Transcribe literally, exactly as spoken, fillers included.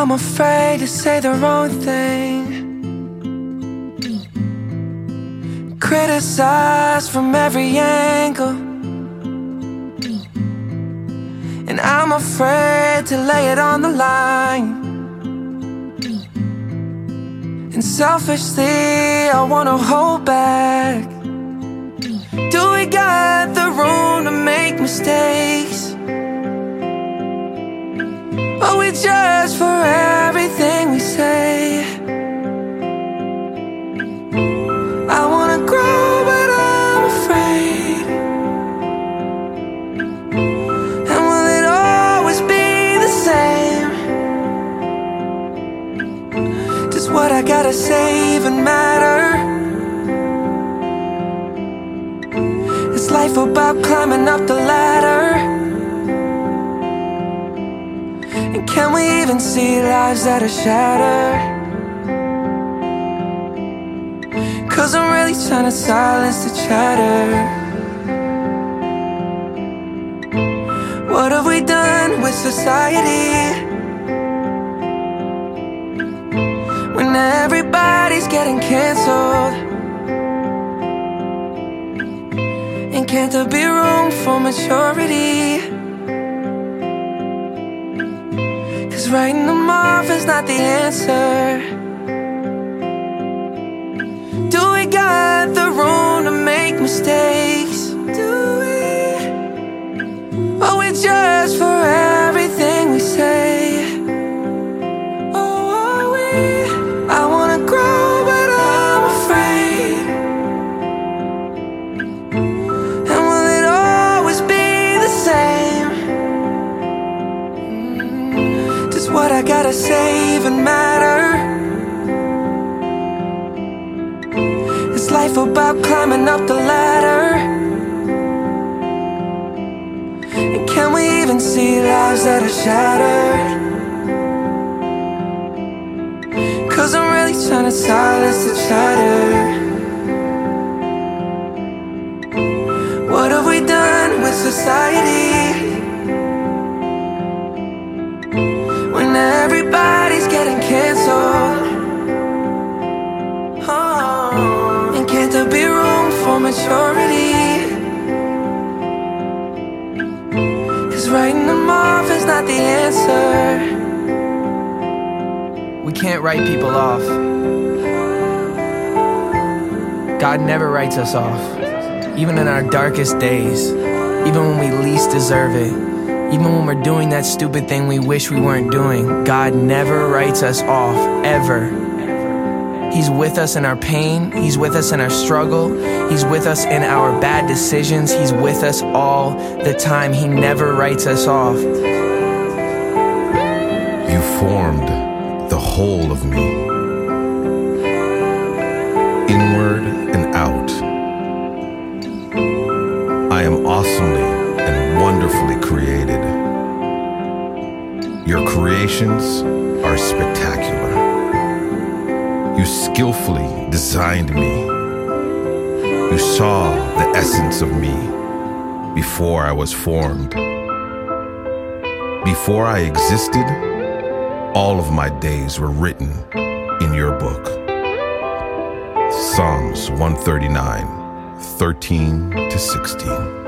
I'm afraid to say the wrong thing, criticized from every angle, and I'm afraid to lay it on the line. And selfishly, I wanna hold back. Do we got the room to make mistakes? Are we judged for everything we say? I wanna grow, but I'm afraid. And will it always be the same? Does what I gotta say even matter? Is life about climbing up the ladder? And can we even see lives that are shattered? Cause I'm really trying to silence the chatter. What have we done with society? When everybody's getting cancelled, and can't there be room for maturity? Cause writing them off is not the answer. Do we got the room to make mistakes? Do we? Are we judged for everything we say? Oh, are we? I wanna grow, but I'm afraid. And will it always be the same? Does what I gotta say even matter? Is life about climbing up the ladder? And can we even see lives that are shattered? Cause I'm really trying to silence the chatter. What have we done with society? When everybody's getting cancelled, oh, and can't there be room for maturity? Cause writing them off is not the answer. We can't write people off. God never writes us off. Even in our darkest days, even when we least deserve it, even when we're doing that stupid thing we wish we weren't doing, God never writes us off, ever. He's with us in our pain, He's with us in our struggle, He's with us in our bad decisions, He's with us all the time. He never writes us off. You formed the whole of me, inward and out. I am awesomely and wonderfully created. Your creations are spectacular. You skillfully designed me. You saw the essence of me before I was formed. Before I existed, all of my days were written in your book. Psalms one thirty-nine, thirteen to sixteen.